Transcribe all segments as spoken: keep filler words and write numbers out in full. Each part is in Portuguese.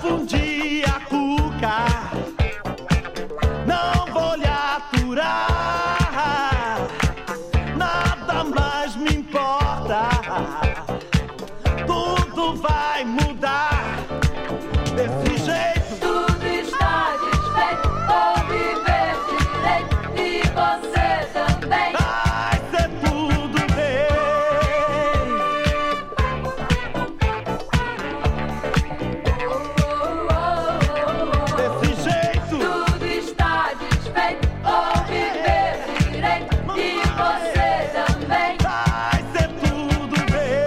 confundi a cuca, não vou lhe aturar, nada mais me importa, tudo vai mudar desse jeito. Tudo está desfeito, vou viver direito e você também. Vai ser tudo bem. Desse jeito. Tudo está desfeito, vou viver direito e você também. Vai ser tudo bem.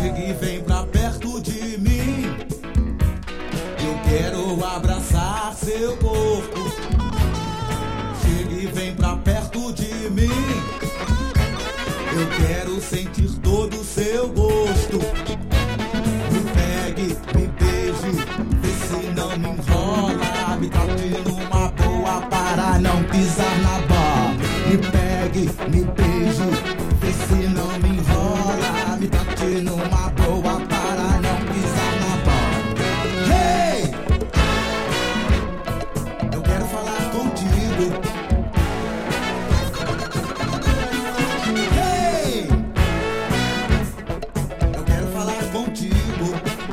Chega e vem pra perto de mim. Eu quero abraçar seu corpo. Chega e vem pra perto de mim. Eu quero sentir todo o seu gosto. Me pegue, me beije, vê se não me enrola. Me trate numa boa para não pisar na bola. Me pegue, me beije, vê se não me enrola. Me trate numa boa para não pisar na bola. Hey! Eu quero falar contigo. Hey! Eu quero falar contigo.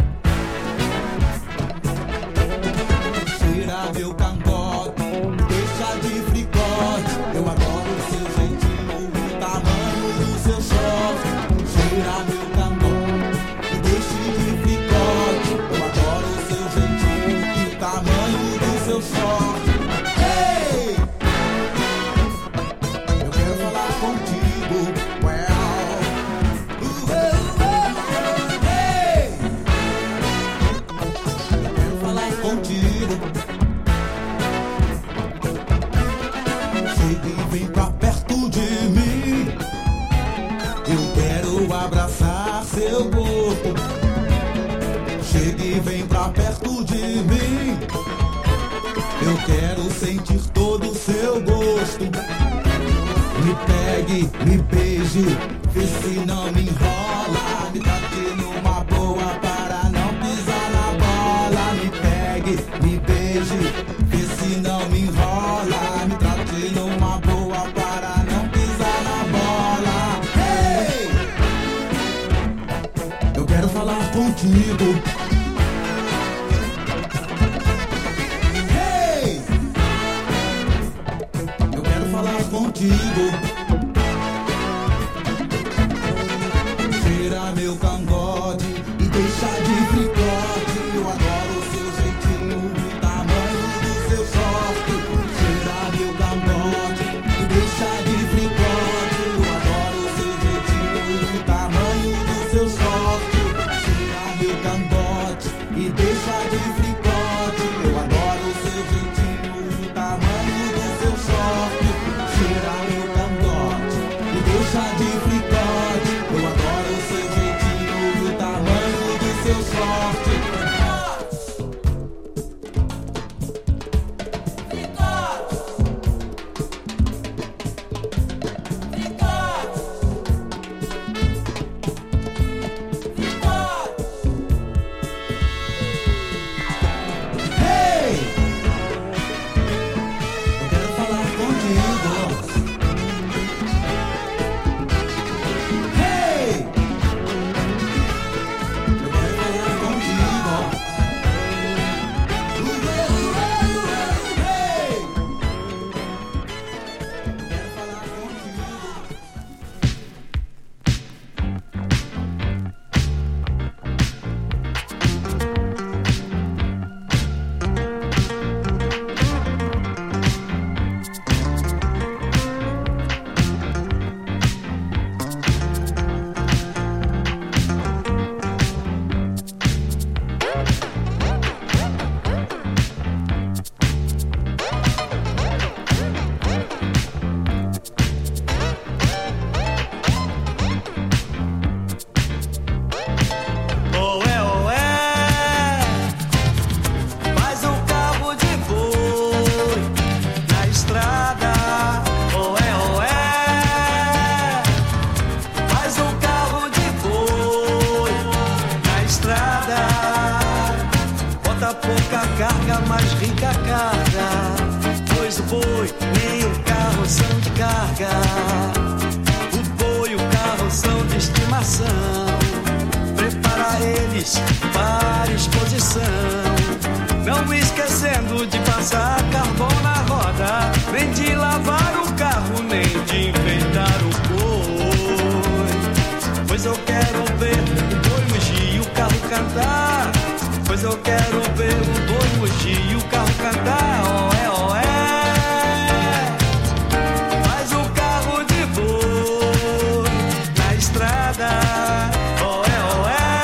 Tira meu cangote, deixa de fricote. Eu adoro o seu jeitinho, o tamanho do seu short. Tira meu cangote e deixe de fricote. Eu adoro o seu jeitinho e o tamanho do seu short. Hey! Eu quero falar contigo. Well, uh, uh, uh, hey! Eu quero falar contigo. Chega e vem pra perto de mim. Eu quero abraçar seu corpo. Chega e vem pra perto de mim. Eu quero sentir todo o seu gosto. Me pegue, me beije, vê se não me enrola. Me trate numa boa para não pisar na bola. Me pegue, me beije, vê se não me enrola. Me trate numa boa para não pisar na bola. Hey! Eu quero falar contigo. Hey! Eu quero falar contigo. Tira meu cangote e deixa de fricote. Eu adoro o seu jeitinho, o tamanho do seu short. Tira meu cangote e deixa de fricote. Eu adoro o seu jeitinho, o tamanho do seu short. Tira meu cangote e deixa de fricote. Eu adoro o seu jeitinho, o tamanho do seu short. Tira meu cangote e deixa de fricote. Eu adoro o seu jeitinho e o tamanho do seu short. Hey! Eu quero falar contigo. Hey! Eu quero falar contigo. Uh, uh, uh, uh, hey! Eu quero falar contigo. Oé, oé, faz um cabo de boi na estrada. Oé, oé, faz um carro de boi na estrada. Bota pouca carga, mas rica carga. Pois o boi nem o carro são de carga. O boi e o carro são de estimação. Prepara eles para exposição. Não esquecendo de passar carvão na roda, nem de lavar o carro, nem de enfeitar o boi. Pois eu quero ver o boi mugir e o carro cantar. Pois eu quero ver o boi mugir e o carro cantar. Oé, oé, faz o carro de boi na estrada. Oé, oé,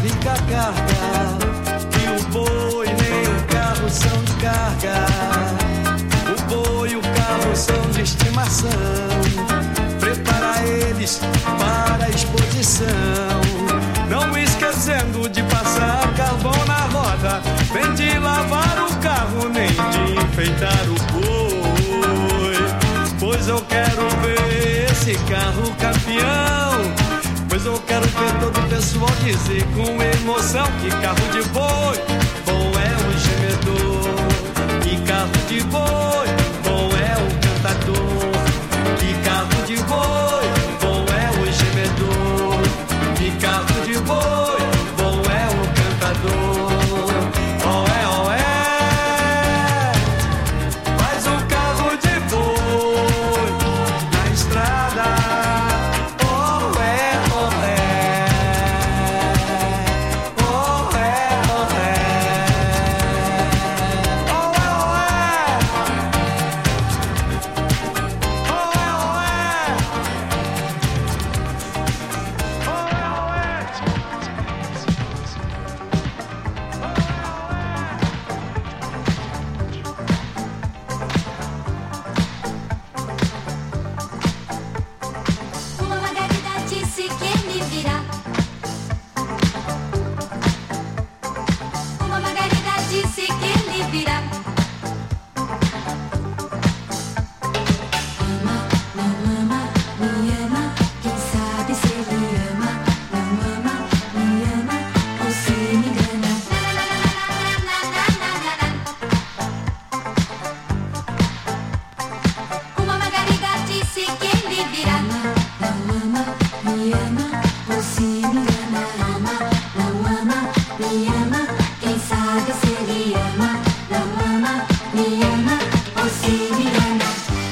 rica carga. E o boi nem o carro são de carga. O boi e o carro são de estimação. Prepara eles para a exposição. Não esquecendo de passar carvão na roda, nem de lavar o carro, nem de enfeitar o boi. Pois eu quero ver esse carro campeão. Pois eu quero ver todo o pessoal dizer com emoção que carro de boi bom é o gemedor. Que carro de boi bom é o cantador. Que carro de boi bom é o gemedor. Que carro de boi bom é o cantador. Oh é, oh é. Faz um carro de boi na estrada. Oh é, oh é. Oh é, oh é. Oh é, oh é. Oh é, oh é. Oh é, Uma margarida disse que ele virá. Uma margarida disse que ele virá. Ama, não ama, me ama. Quem sabe se ele ama. Não ama, me ama. Ou se me engana. Uma margarida disse que ele virá. Não ama, me ama, ou se me engana. Ama, não ama, me ama. Quem sabe se ele ama. Não ama, me ama, ou se me engana.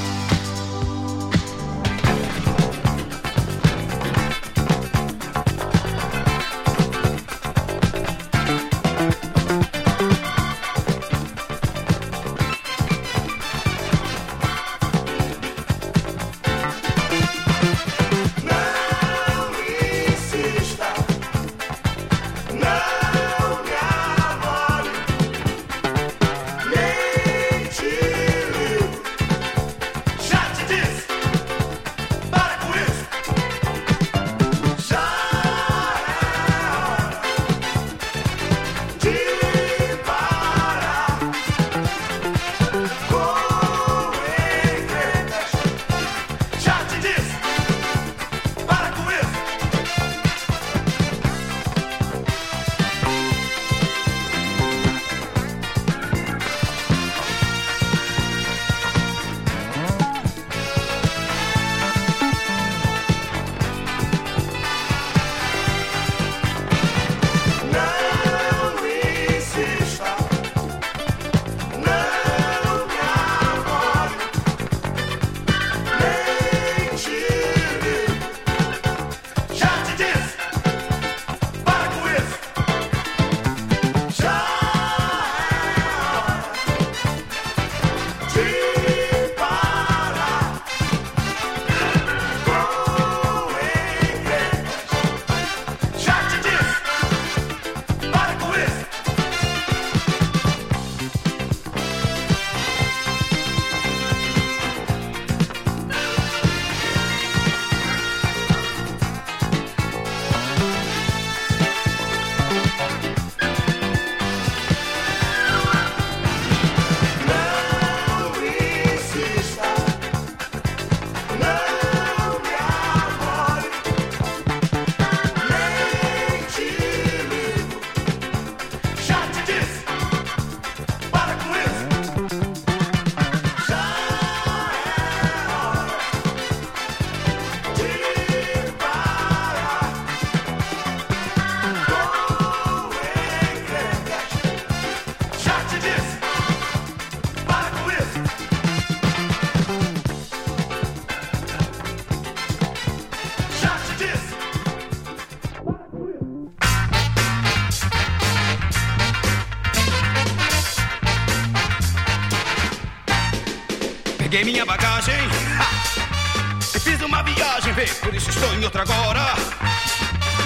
Peguei minha bagagem, ha! E fiz uma viagem, vê, por isso estou em outra agora. E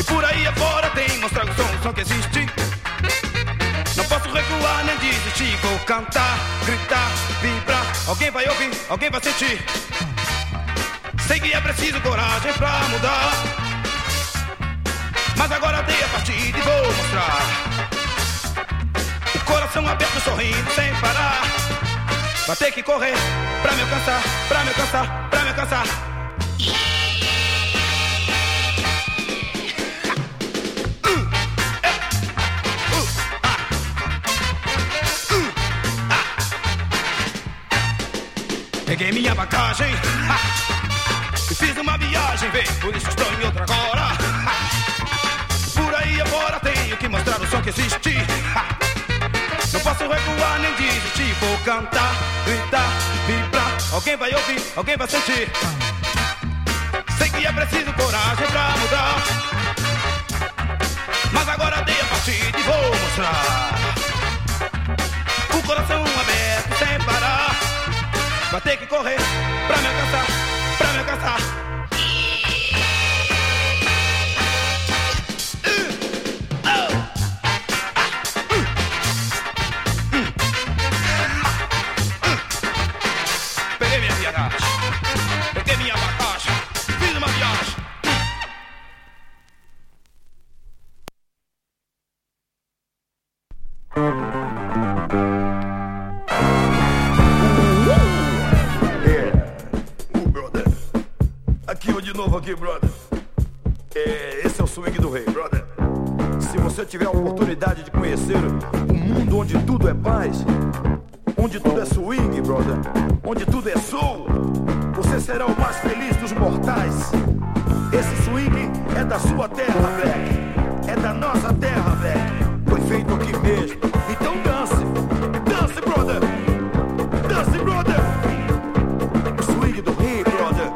Por aí afora tem mostrar o som, o som que existe. Não posso recuar nem desistir. Vou cantar, gritar, vibrar. Alguém vai ouvir, alguém vai sentir. Sei que é preciso coragem pra mudar, mas agora dei a partida e vou mostrar. O coração aberto, sorrindo sem parar. Vai ter que correr pra me alcançar, pra me alcançar, pra me alcançar. Peguei minha bagagem, ha! E fiz uma viagem, vem, por isso estou em outra agora. Ha! Por aí agora tenho que mostrar o som que existe. Ha! Não posso recuar nem desistir. Vou cantar, gritar, vibrar. Alguém vai ouvir, alguém vai sentir. Sei que é preciso coragem pra mudar, mas agora dei a partida e vou mostrar. O coração aberto sem parar. Vai ter que correr pra me alcançar, pra me alcançar. Peguei minha viagem, peguei minha bagagem, fiz uma viagem. De novo aqui, brother. É, esse é o swing do rei, brother. Se você tiver a oportunidade de conhecer um mundo onde tudo é paz, onde tudo é swing, brother, onde tudo é soul, você será o mais feliz dos mortais. Esse swing é da sua terra, velho. É da nossa terra, velho. Foi feito aqui mesmo. Então dance, dance, brother. Dance, brother. O swing do rei, brother.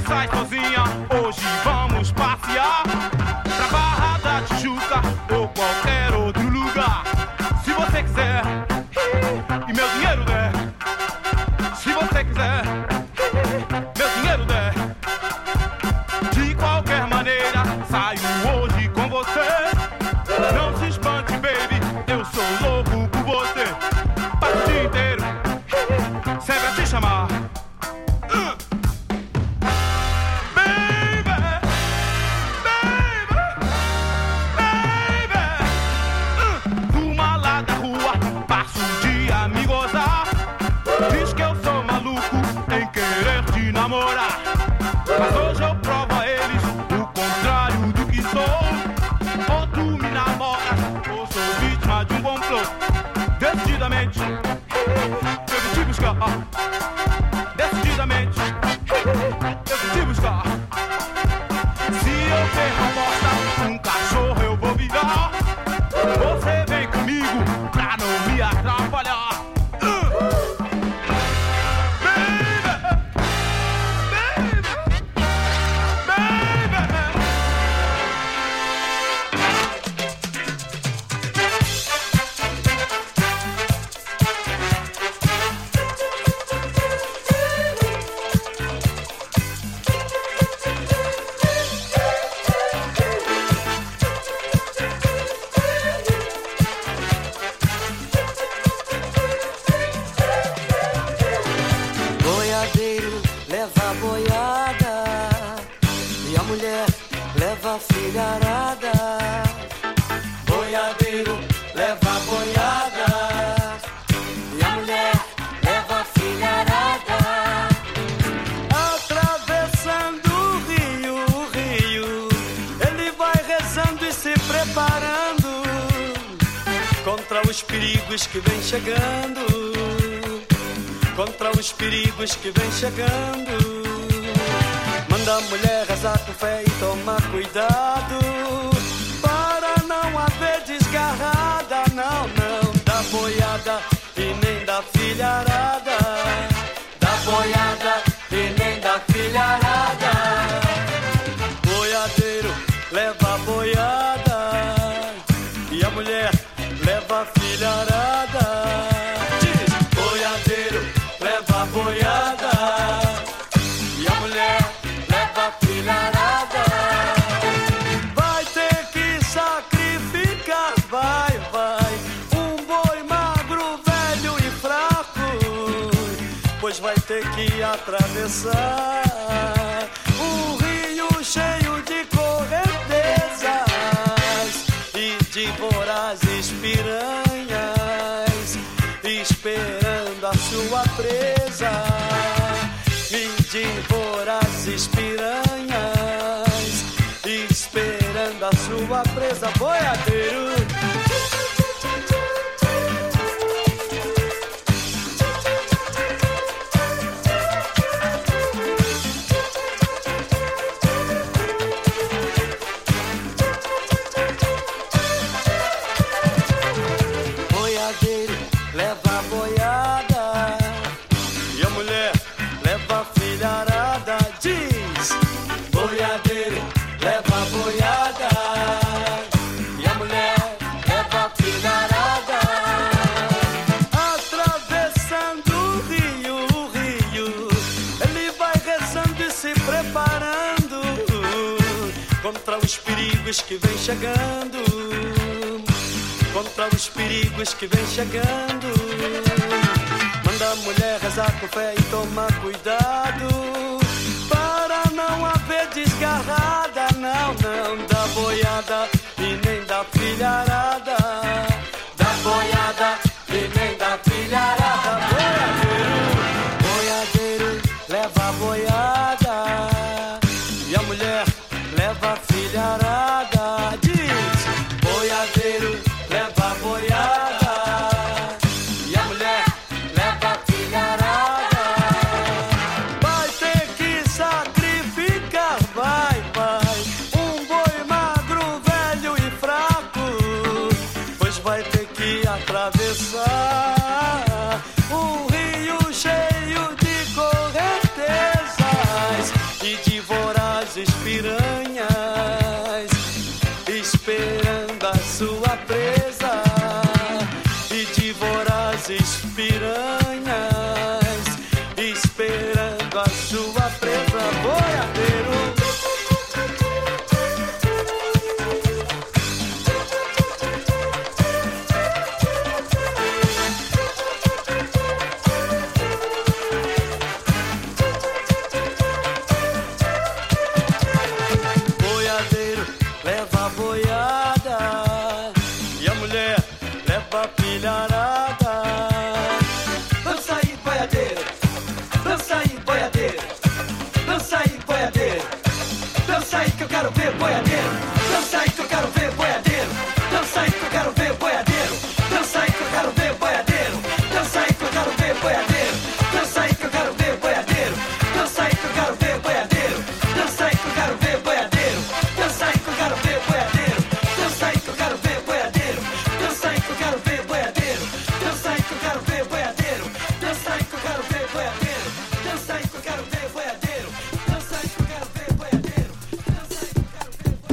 sai sozinha, hoje vamos passear pra Barra da Tijuca ou qualquer outro lugar. Se você quiser e meu dinheiro der, se você quiser, meu dinheiro der, de qualquer maneira saio hoje com você. Não se espante, baby, eu sou louco por você. Passo o dia inteiro sempre a te chamar. uh. Baby, baby, baby. uh. Fuma lá da rua, passo o dia a me gozar. Diz que eu sou maluco em querer te namorar, mas hoje eu provo a eles o contrário do que sou. Ou tu me namoras, ou sou vítima de um complô. Decididamente eu vim te buscar. Decididamente eu vim te buscar. Se eu ver uma bosta, um cachorro eu vou virar. Você vem comigo pra não me atrapalhar. Boiadeiro leva a boiada e a mulher leva a filharada. Boiadeiro leva a boiada e a mulher leva a filharada. Atravessando o rio, o rio, ele vai rezando e se preparando contra os perigos que vem chegando. Contra os perigos que vem chegando. Manda a mulher rezar com fé e tomar cuidado para não haver desgarrada. Não, não, da boiada e nem da filharada. Da boiada e nem da filharada. Boiadeiro leva a boiada e a mulher leva a filharada. Leva a boiada e a mulher leva a filharada. Vai ter que sacrificar, vai, vai, um boi magro, velho e fraco, pois vai ter que atravessar um rio cheio de correntezas e de vorazes piranhas, esperando a sua presa, e de vorazes piranhas, esperando a sua presa. Boiadeiro. Boiadeiro leva a boiada e a mulher leva a filharada. Diz: boiadeiro leva a boiada e a mulher leva a filharada. Atravessando o rio, o rio, ele vai rezando e se preparando contra os perigos que vem chegando. Contra os perigos que vem chegando. Manda a mulher rezar com fé e tomar cuidado para não haver desgarrada. Não, não, da boiada e nem da filharada. Da boiada e nem da filharada. Boiadeiro, boiadeiro leva a boiada e a mulher leva a filharada. Diz: boiadeiro leva a boiada e a mulher leva a filharada. Vai ter que sacrificar, vai, vai, um boi magro, velho e fraco, pois vai ter que atravessar um rio cheio de correntezas e de sua presa e de vorazes piranhas, esperando a sua presa, boiadeiro. Boiadeiro leva a boiada e a mulher leva a pilharada. Dança aí, boiadeiro. Dança aí, boiadeiro. Dança aí, boiadeiro. Dança aí que eu quero ver, boiadeiro. Dança aí que eu quero ver, boiadeiro. Dança aí que eu quero ver, boiadeiro. Dança aí que eu quero ver, boiadeiro. Dança aí que eu quero ver, boiadeiro. Dança aí que eu quero ver, boiadeiro. Dança aí que eu quero ver, boiadeiro. Dança aí que eu quero ver, boiadeiro. Dança aí que eu quero ver, boiadeiro. Dança aí que eu quero ver, boiadeiro. Dança aí que eu quero ver, boiadeiro. Dança aí que eu quero ver, boiadeiro. Dança aí que eu quero ver, boiadeiro. Dança aí que eu quero ver, boiadeiro. Dança aí que eu quero ver, boiadeiro. Dança aí que eu quero ver, boiadeiro.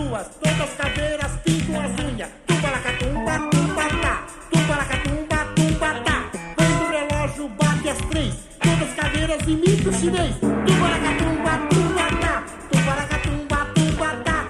duas, todas caveiras pintam as unhas. Tumbalacatumba, tumbatá, tumbalacatumba, tumbatá. Quando o relógio bate as três, todas caveiras imitam o chinês. Tumbalacatumba, tumbatá, tumbalacatumba, tumbatá.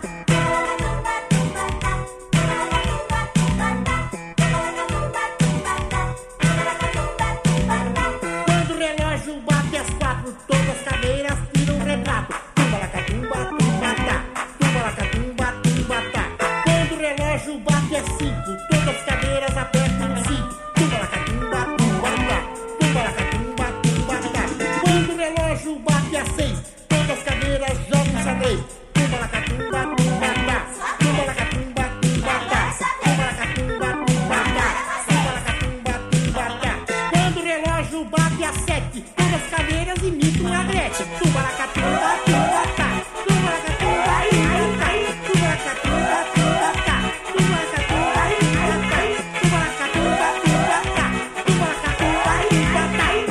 Quando o relógio bate as quatro, todas as caveiras tiram um retrato. Tumbalacatumba, tumbatá, tumbalacatumba, tumbatá. Quando o relógio bate as cinco, todas as cadeiras apertam o cinto. Tumbalacatumba, tumbatá, tumbalacatumba, tumbatá. Quando o relógio bate as seis, todas as cadeiras jogam xadrez. Tumbalacatumba, tumbatá, tumbalacatumba, tumbatá, tumbalacatumba, tumbatá, tumbalacatumba, tumbatá. Quando o relógio bate as sete, todas as cadeiras imitam a Gretchen. Tumbalacatumba, tumbatá, tumbalacatumba, tumbatá, tumbalacatumba, tumbatá, tumbalacatumba, tumbatá, tumbalacatumba, tumbatá, tumbalacatumba,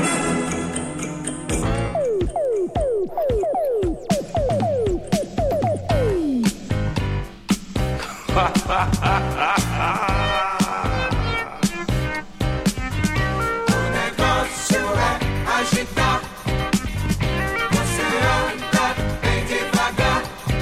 O negócio é agitar. Você anda bem devagar.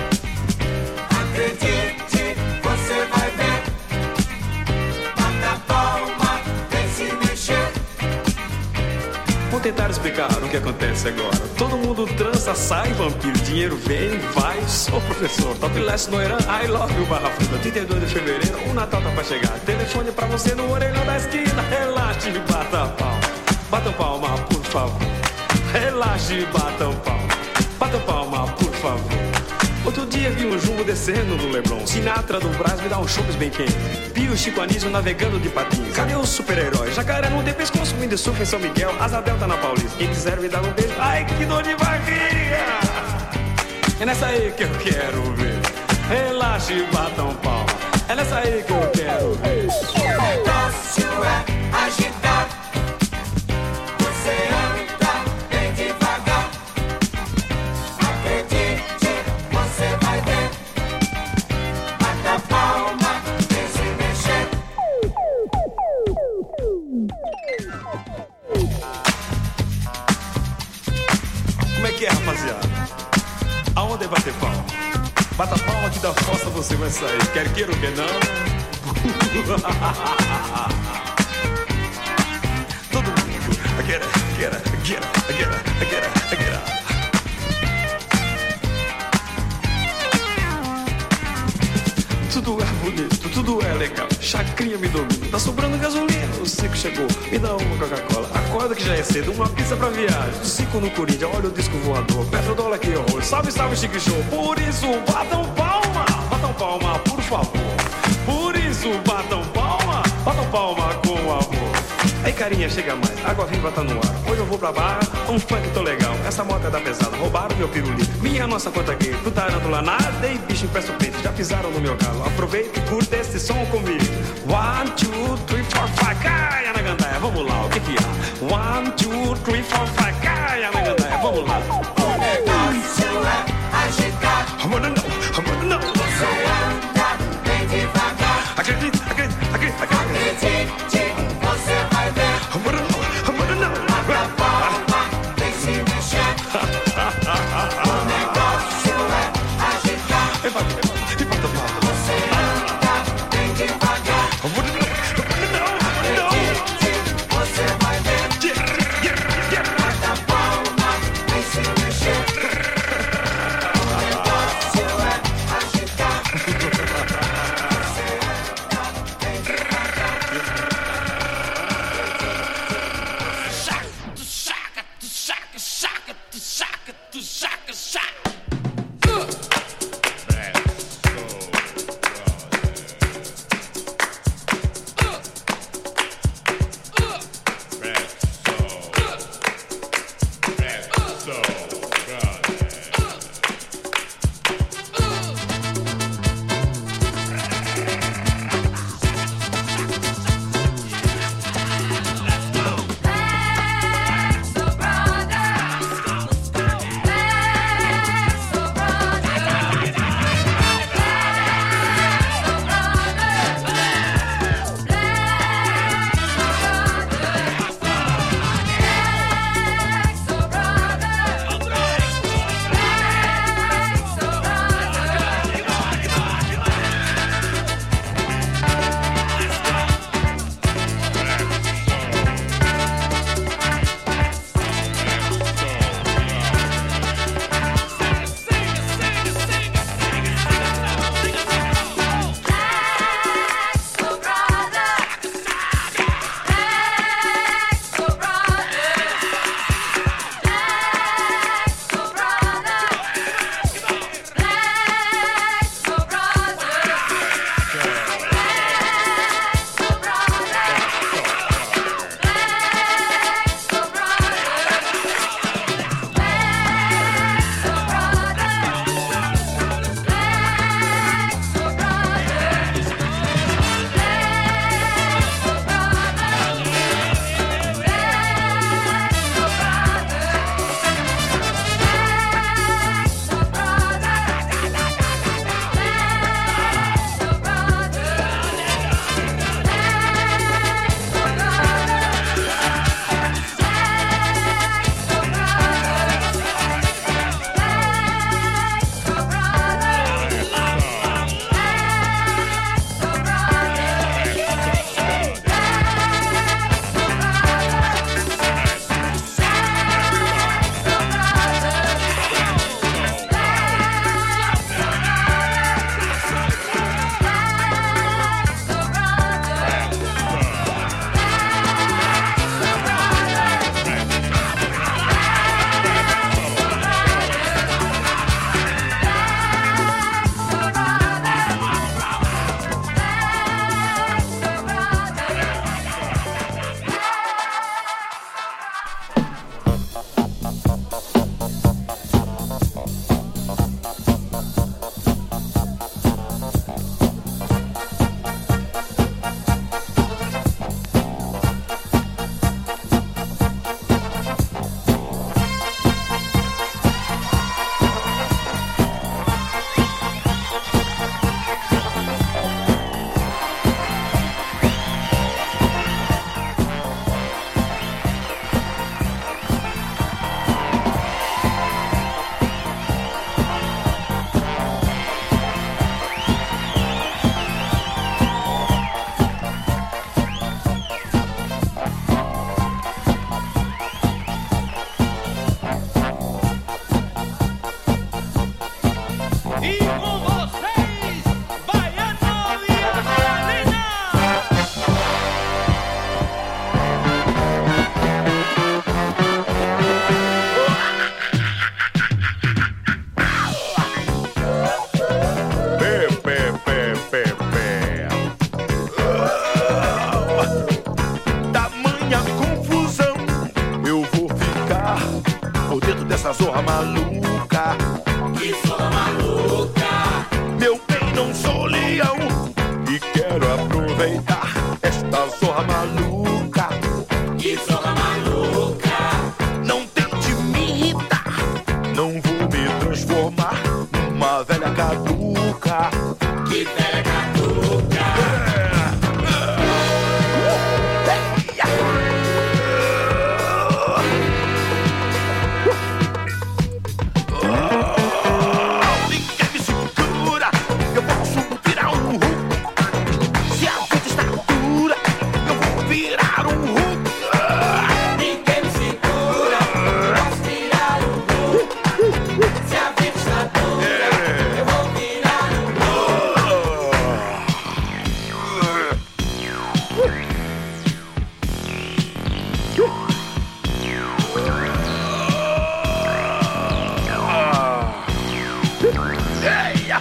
Acredite, você vai ver. Bata a palma, vem se mexer. Vou tentar explicar o que acontece agora. Todo mundo trança, sai, vampiro, dinheiro vem, vai. Sou professor, top leste no Irã, I love you, Barra Funda. trinta e dois de fevereiro, o Natal tá pra chegar. Telefone pra você no orelhão da esquina. Relaxe e bata a palma. Bata palma, por favor. Relaxe e bata palma. Bata palma, por favor. Outro dia vi um jumbo descendo no Leblon. Sinatra do Brás me dá um chopes bem quente. Pio Chico Anísio navegando de patins. Cadê os super-heróis? Jacaré não tem pescoço, ainda surfa em São Miguel. Asa Delta na Paulista. Quem quiser me dar um beijo, ai que dor de barriga. É nessa aí que eu quero ver. Relaxe e batam palma. É nessa aí que eu quero ver. O negócio é agitar. Você anda bem devagar. Acredite, você vai ver. Bata a palma, vem se mexer. Como é que é, rapaziada? Aonde é bater palma? Bata palma que da fossa você vai sair. Quer queira ou quer não? Todo mundo. Get it, get it, get it, get it, get it, get it. Tudo é bonito, tudo é legal. Chacrinha me domina, tá sobrando gasolina. O cinco chegou, me dá uma Coca-Cola. Acorda que já é cedo, uma pizza pra viagem. Cinco no Corinthians, olha o disco voador. Petrodólar que horror, salve, salve, Chique Show. Por isso, batam palma, batam palma, por favor. Por isso, batam palma, batam palma com amor. Aí carinha, chega mais, água viva tá no ar. Hoje eu vou pra barra, um funk tô legal. Essa moto é da pesada, roubaram meu pirulito. Minha nossa conta gay, do tarântula nada e bicho empresta o peito. Já pisaram no meu galo, aproveita e curta esse som comigo. One, two, three, four, five, caia na gandaia, vamos lá, o que que há? One, two, three, four, five, caia na gandaia, vamos lá. O negócio é agitar. I wanna know, I wanna know. Você anda bem devagar. Acredite, acredite, acredite, acredite. Acredite, você vai ver. I wanna know, I wanna know. Bata a palma, vem se mexer. O negócio é agitar. E bata, e bata, e bata palma. Você anda bem devagar. I wanna know, I wanna know, I wanna know. Acredite, você vai ver. Yeah, yeah, yeah. Bata a palma, vem se mexer. O negócio é agitar. Você anda bem devagar. aproveitar esta zorra maluca. Que zorra maluca. Não tente me irritar, não vou me transformar numa velha caduca. Que velha caduca. Ninguém me segura, eu posso virar um Hulk. Se a vida está dura, eu vou virar um Hulk. Ninguém me segura, eu posso virar um Hulk. Se a vida está dura, eu vou virar um Eia!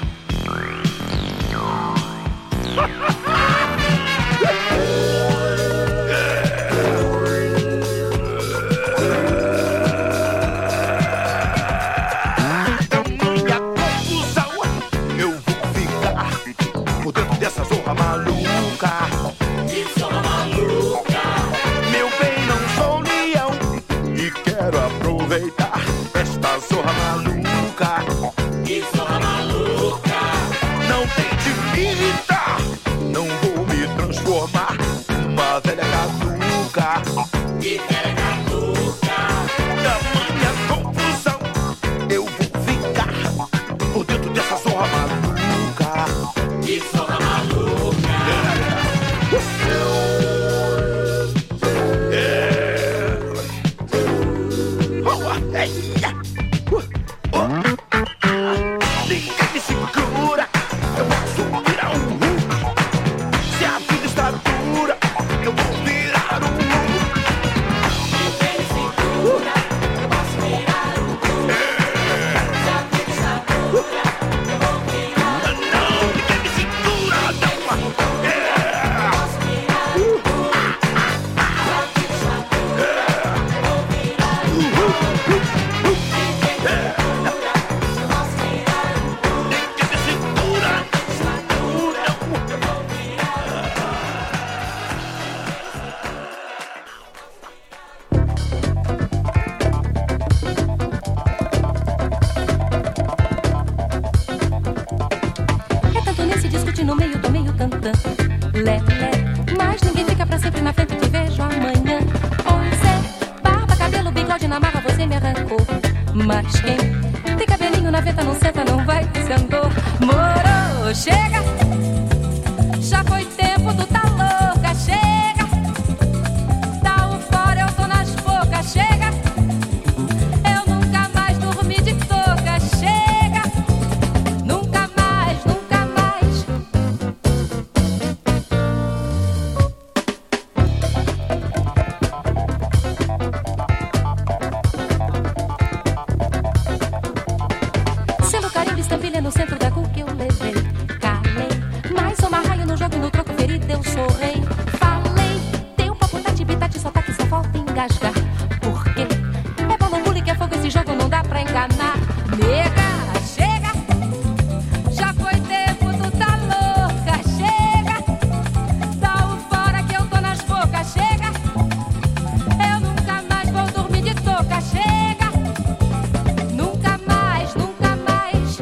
Tamanha confusão, eu vou ficar por dentro dessa zorra maluca. Que zorra maluca. Meu bem, não sou leão e quero aproveitar esta zorra maluca. Que zorra maluca. Não tente me irritar, não vou me transformar numa velha caduca. Que velha caduca. Tamanha confusão, eu vou ficar por dentro dessa zorra maluca. Que zorra maluca. Ninguém me segura, eu posso virar um Hulk. Se a vida está dura, eu vou virar um Hulk. Ninguém me segura, eu posso virar um Hulk. Se a vida está dura, eu vou virar um Hulk. Não, ninguém me segura, não. Eu posso virar um Hulk. Se a vida está dura, eu vou virar um Hulk. Ninguém me segura, eu posso virar um Hulk. É tanto nesse discute no meio do meio tantã. Lé, lé. Mas ninguém fica pra sempre na frente, te vejo amanhã. Pois é, barba, cabelo, bigode na marra, você me arrancou. Mas quem tem cabelinho na venta não senta, não vai, se andou. Moro, chega. Já foi tempo, tu tá louca, chega. Tá o fora, eu tô nas bocas, chega. Eu nunca mais dormi de touca, chega. Nunca mais, nunca mais. Selo, carimbo, estampilha no centro da cu que eu levei. Calei, mas sou marraio no jogo, no troco ferido eu sou rei. Falei, tem um papo tati, bitati, só tá que só falta engasgar. Por quê? É balão, bule que é fogo, esse jogo não dá pra enganar. Nega, chega. Já foi tempo, tu tá louca, chega. Dá o fora que eu tô nas bocas, chega. Eu nunca mais vou dormir de touca, chega. Nunca mais, nunca mais.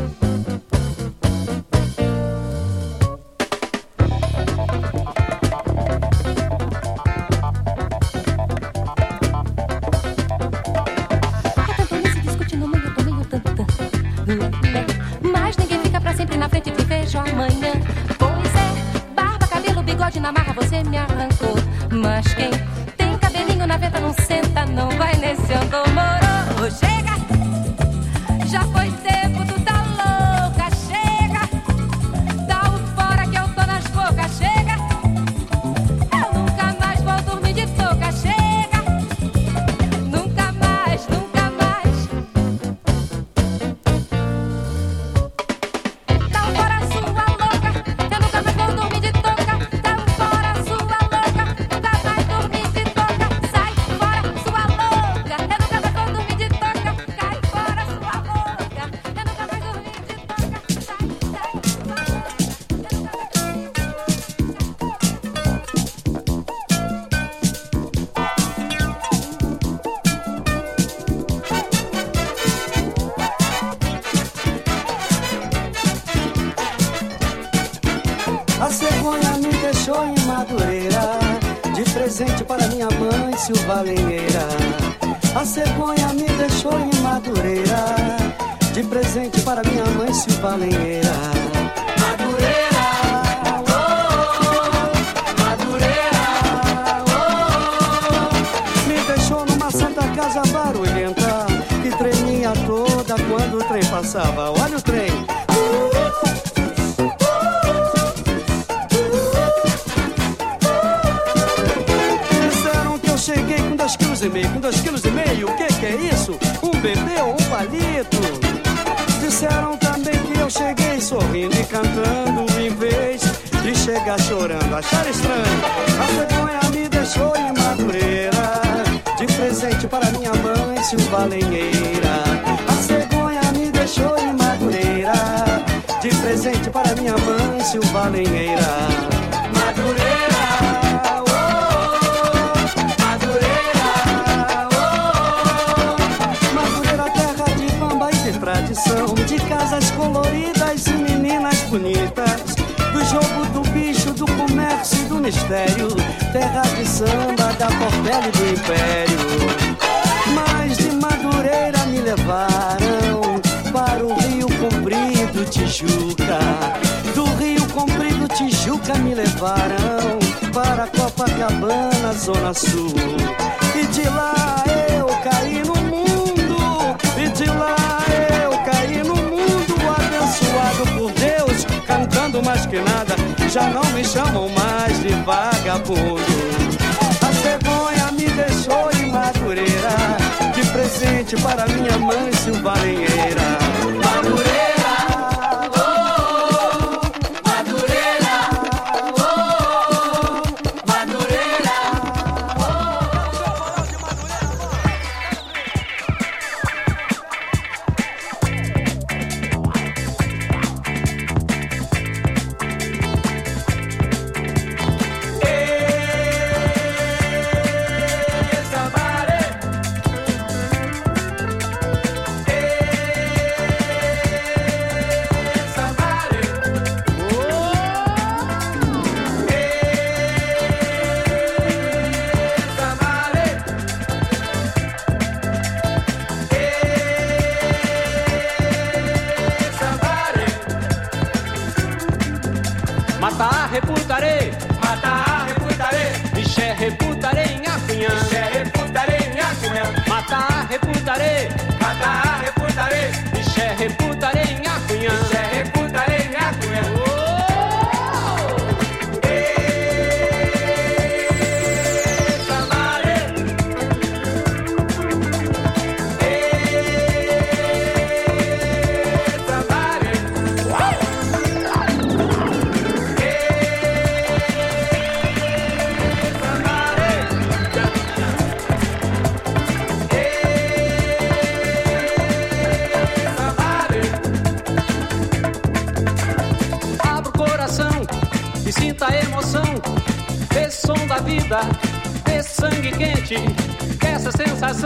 É tanto nesse discute no meio do meio tantã. Lé, lé. Mas ninguém fica pra sempre na frente, te vejo amanhã. Pois é, barba, cabelo, bigode na marra, você me arrancou. Mas quem tem cabelinho na venta não senta, não vai nesse andor. Moro, chega. Já foi tempo, tu tá louca, chega. Dá o fora que eu tô nas bocas, chega. Eu nunca mais vou dormir de touca, chega. Nunca mais, nunca mais. Dá o fora, sua louca. Eu nunca mais vou dormir de touca. Dá o fora, sua louca. Nunca mais dormir de touca. Sai fora, sua louca. Eu nunca mais vou dormir de touca. A cegonha me deixou em Madureira, de presente para minha mãe, Silvalenheira. A cegonha me deixou em Madureira, de presente para minha mãe, Silvalenheira. Madureira, oh, Madureira, oh. Me deixou numa santa casa barulhenta, que tremia toda quando o trem passava. Olha o trem. Cheguei com dois quilos e meio, com dois quilos e meio, o que que é isso? Um bebê ou um palito? Disseram também que eu cheguei sorrindo e cantando, em vez de chegar chorando. Acharam estranho? A cegonha me deixou em Madureira, de presente para minha mãe, Silvalenheira. A cegonha me deixou em Madureira, de presente para minha mãe, Silvalenheira. Madureira. Tradição de casas coloridas e meninas bonitas, do jogo do bicho, do comércio e do mistério, terra de samba, da Portela e do Império. Mas de Madureira me levaram para o Rio Comprido, Tijuca. Do Rio Comprido, Tijuca me levaram para Copacabana, Zona Sul. E de lá eu caí no mundo, e de lá eu caí no mundo, abençoado por Deus, cantando mais que nada, já não me chamam mais de vagabundo. A cegonha me deixou em Madureira, de presente para minha mãe, Silvalenheira. Madureira. Matar, reputarei, matar, reputarei, Ixé, reputarei em Acunhã, Ixé, reputarei em Acunhã. Matar, reputarei, matar, reputarei, Ixé, reputarei em Acunhã, Ixé, reputarei em Acunhã. Sinta a emoção desse som da vida, desse sangue quente, dessa sensação.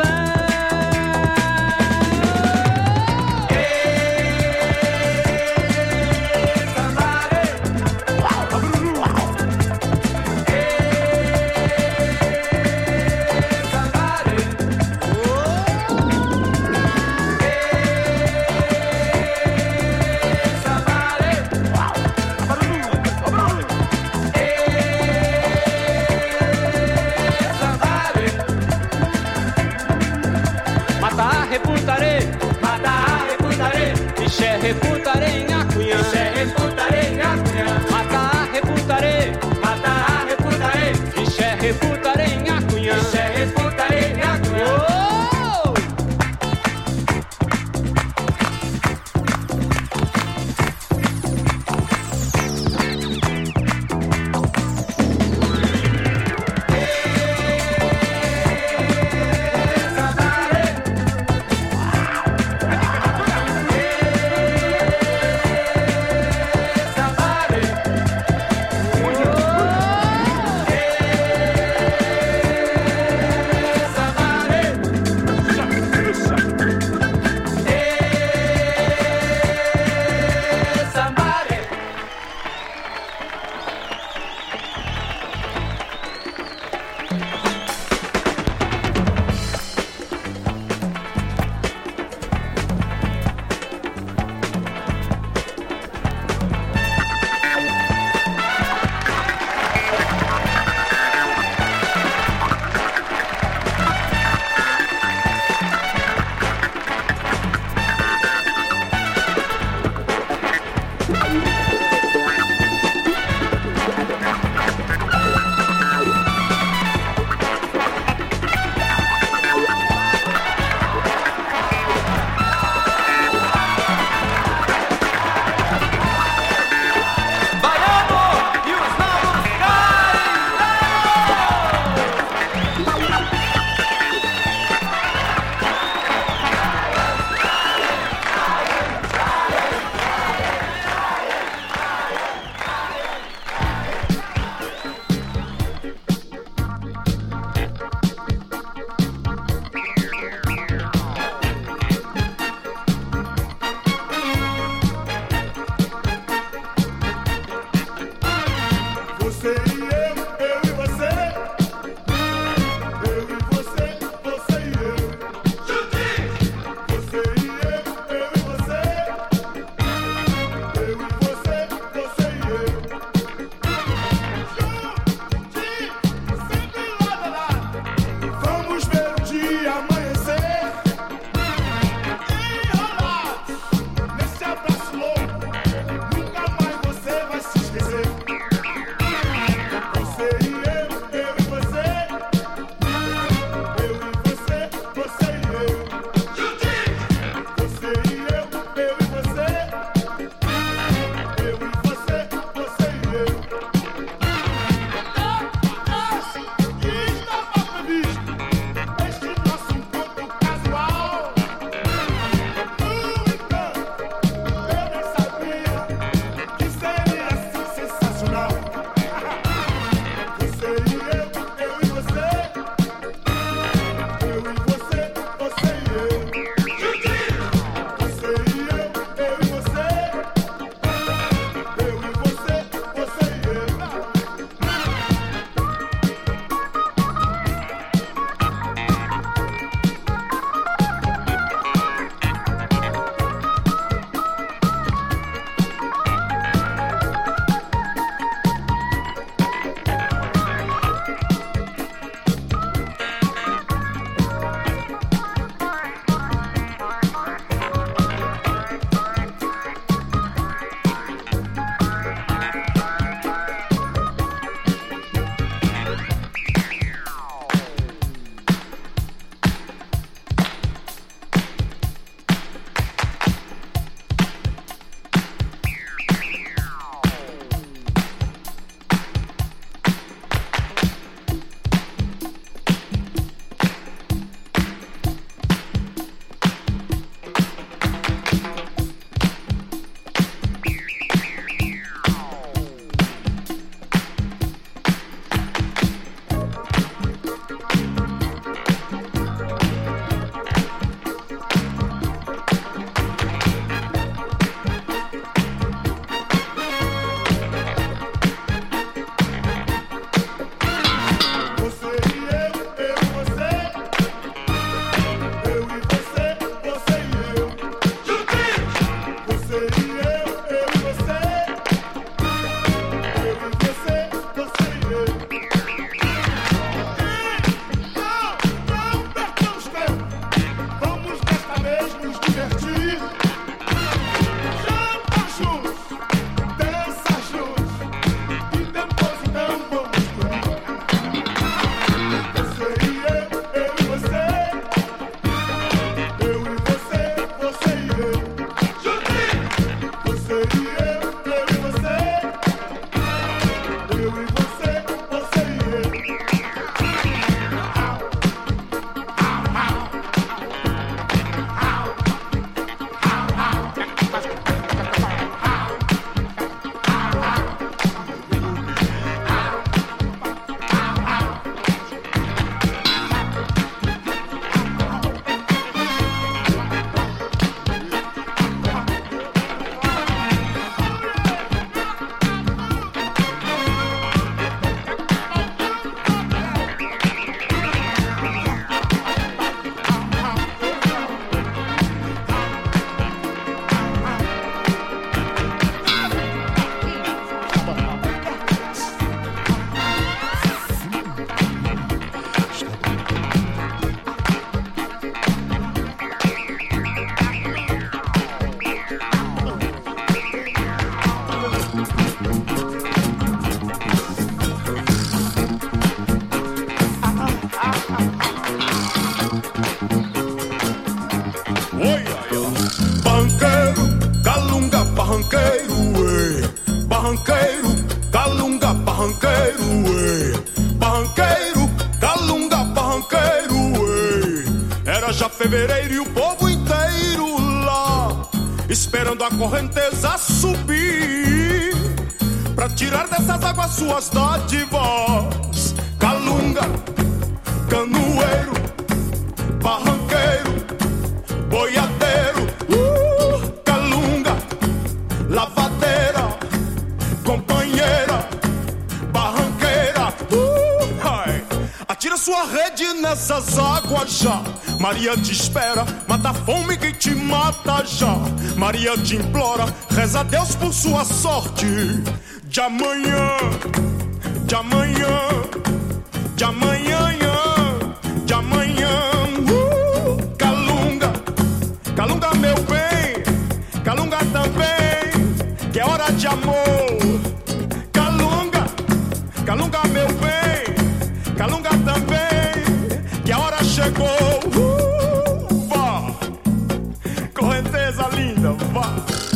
barranqueiro, calunga, barranqueiro, ué. Barranqueiro, calunga, barranqueiro, ué. Era já fevereiro e o povo inteiro lá, esperando a correnteza subir, pra tirar dessas águas suas dádivas. Calunga, canoeiro, barranqueiro, boiadeiro, uh, calunga, lavadeira, companheira, barranqueira, uh, ai. Atira sua rede nessas águas já. Maria te espera, mata a fome que te mata já. Maria te implora, reza a Deus por sua sorte. De amanhã, de amanhã, de amanhã, de amanhã, uh, calunga, calunga meu bem, calunga também, que é hora de amor. Calunga, calunga meu bem, calunga também, que a hora chegou. Uh, vá, correnteza linda, vá.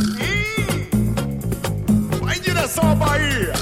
Ih, vai em direção à Bahia.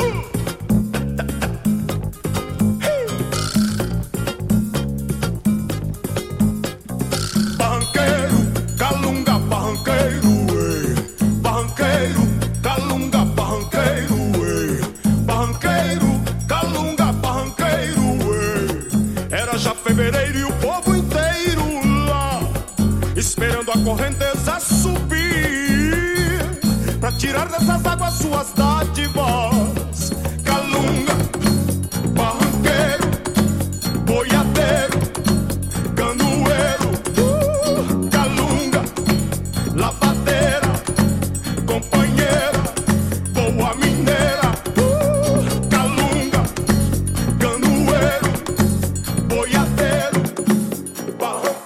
Esperando a correnteza subir, pra tirar dessas águas suas dádivas. Calunga, barranqueiro, boiadeiro, canoeiro, uh, calunga, lavadeira, companheira, boa mineira, uh, calunga, canoeiro, boiadeiro, barranqueiro.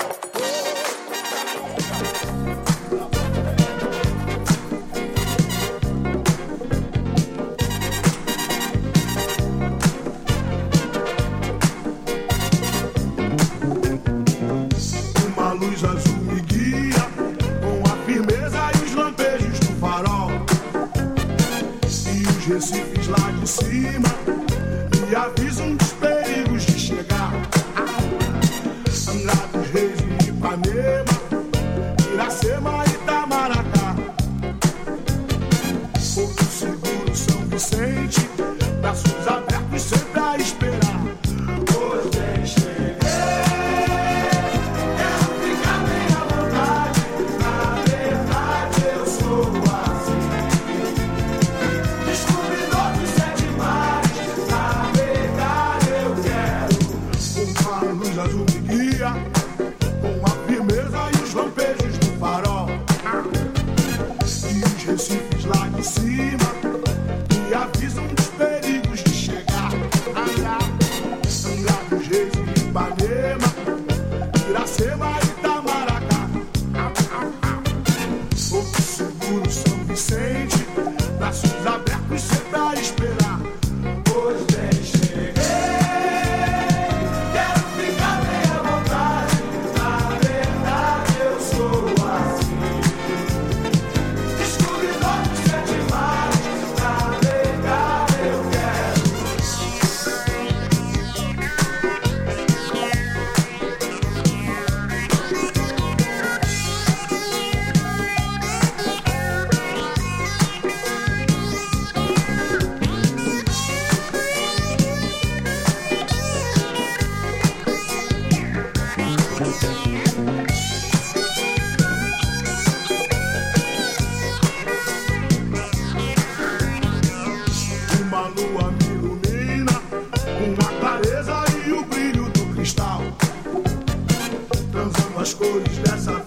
Recifes lá de cima me avisam dos perigos de chegar. Angra dos Reis e Ipanema, Iracema e Itamaracá, Porto Seguro, São Vicente, braços abertos sempre a esperar. Hoje bem cheguei, quero ficar bem à vontade. Na verdade eu sou assim, descobridor dos sete mares. Navegar eu quero, com a luz azul me guia, com a firmeza e os lampejos do farol. E os recifes lá de cima me avisam dos perigos de chegar. Angra dos Reis e Ipanema, Iracema e Itamaracá, Porto Seguro, São Vicente, braços abertos sempre a esperar. Hoje bem cheguei, quero ficar bem à vontade. Na verdade eu sou assim, descobridor dos sete mares. Navegar eu quero. Uma lua me ilumina com a clareza e o brilho do cristal, transando as cores dessa